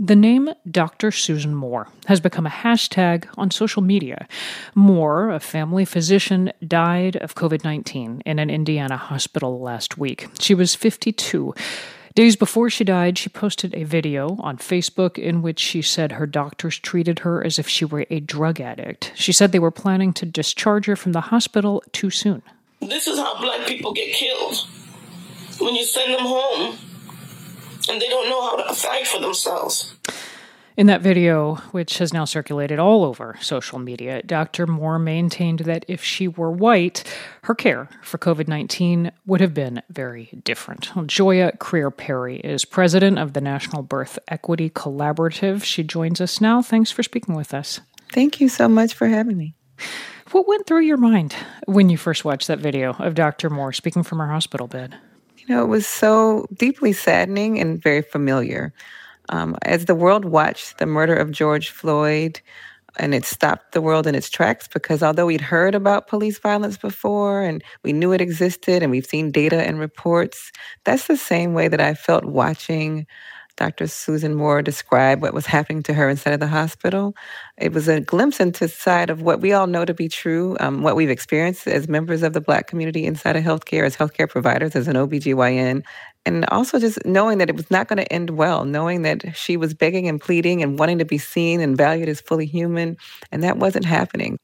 The name Dr. Susan Moore has become a hashtag on social media. Moore, a family physician, died of COVID-19 in an Indiana hospital last week. She was 52. Days before she died, she posted a video on Facebook in which she said her doctors treated her as if she were a drug addict. She said they were planning to discharge her from the hospital too soon. This is how Black people get killed. When you send them home and they don't know how to fight for themselves. In that video, which has now circulated all over social media, Dr. Moore maintained that if she were white, her care for COVID-19 would have been very different. Joya Crear-Perry is president of the National Birth Equity Collaborative. She joins us now. Thanks for speaking with us. Thank you so much for having me. What went through your mind when you first watched that video of Dr. Moore speaking from her hospital bed? It was so deeply saddening and very familiar. As the world watched the murder of George Floyd, and it stopped the world in its tracks, because although we'd heard about police violence before and we knew it existed and we've seen data and reports, that's the same way that I felt watching Dr. Susan Moore describe what was happening to her inside of the hospital. It was a glimpse into the side of what we all know to be true, what we've experienced as members of the Black community inside of healthcare, as healthcare providers, as an OBGYN, and also just knowing that it was not going to end well, knowing that she was begging and pleading and wanting to be seen and valued as fully human, and that wasn't happening.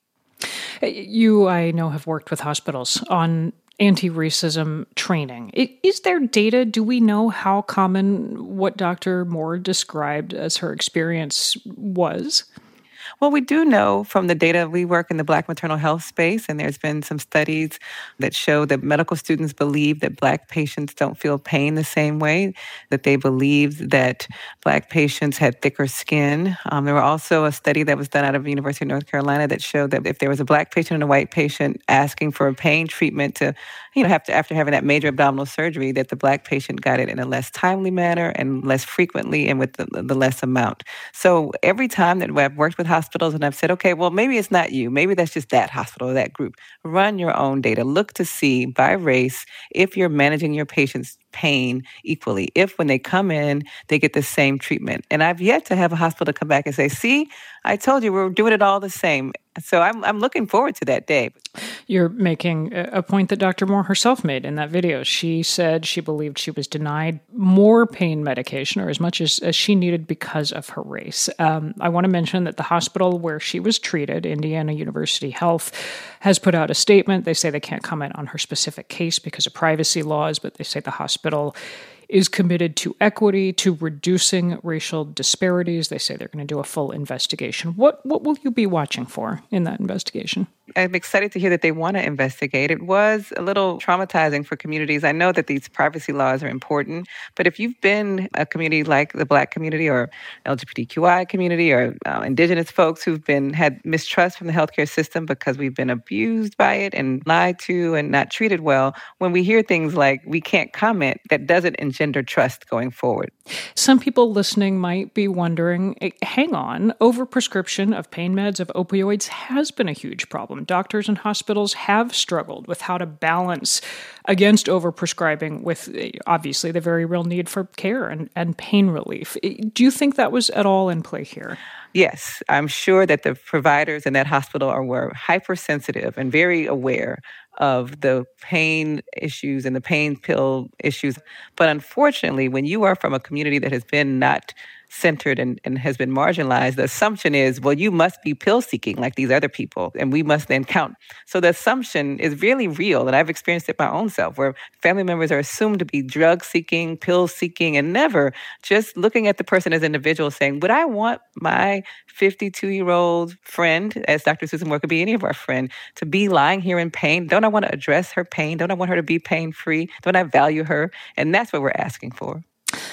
You, I know, have worked with hospitals on anti-racism training. Is there data? Do we know how common what Dr. Moore described as her experience was? Well, we do know from the data, we work in the Black maternal health space, and there's been some studies that show that medical students believe that Black patients don't feel pain the same way, that they believe that Black patients had thicker skin. There were also a study that was done out of the University of North Carolina that showed that if there was a Black patient and a white patient asking for a pain treatment to, after having that major abdominal surgery, that the Black patient got it in a less timely manner and less frequently and with the less amount. So every time that I've worked with hospitals and I've said, okay, well, maybe it's not you. Maybe that's just that hospital or that group. Run your own data. Look to see by race if you're managing your patient's pain equally. If when they come in, they get the same treatment. And I've yet to have a hospital come back and say, see, I told you we're doing it all the same. So I'm looking forward to that day. You're making a point that Dr. Moore herself made in that video. She said she believed she was denied more pain medication or as much as she needed because of her race. I want to mention that the hospital where she was treated, Indiana University Health, has put out a statement. They say they can't comment on her specific case because of privacy laws, but they say the hospital is committed to equity, to reducing racial disparities. They say they're going to do a full investigation. What will you be watching for in that investigation? I'm excited to hear that they want to investigate. It was a little traumatizing for communities. I know that these privacy laws are important, but if you've been a community like the Black community or LGBTQI community or Indigenous folks who've had mistrust from the healthcare system because we've been abused by it and lied to and not treated well, when we hear things like we can't comment, that doesn't engender trust going forward. Some people listening might be wondering, hang on, overprescription of pain meds, of opioids has been a huge problem. Doctors and hospitals have struggled with how to balance against overprescribing with, obviously, the very real need for care and pain relief. Do you think that was at all in play here? Yes, I'm sure that the providers in that hospital were hypersensitive and very aware of the pain issues and the pain pill issues. But unfortunately, when you are from a community that has been not centered and has been marginalized, the assumption is, well, you must be pill seeking like these other people, and we must then count. So the assumption is really real, and I've experienced it my own self, where family members are assumed to be drug seeking, pill seeking, and never just looking at the person as an individual saying, would I want my 52-year-old friend, as Dr. Susan Moore could be any of our friend, to be lying here in pain? Don't I want to address her pain? Don't I want her to be pain-free? Don't I value her? And that's what we're asking for.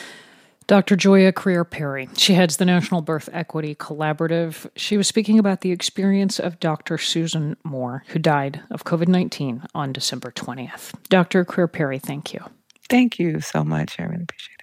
Dr. Joya Crear-Perry. She heads the National Birth Equity Collaborative. She was speaking about the experience of Dr. Susan Moore, who died of COVID-19 on December 20th. Dr. Crear-Perry, thank you. Thank you so much. I really appreciate it.